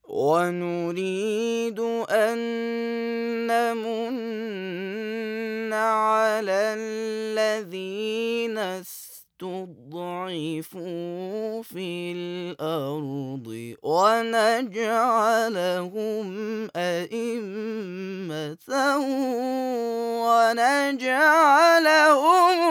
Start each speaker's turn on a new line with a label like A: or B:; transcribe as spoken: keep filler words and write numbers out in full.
A: ونريد أن نمُنَّ على الذين استضعفوا في الأرض ونجعلهم أئمة ونجعلهم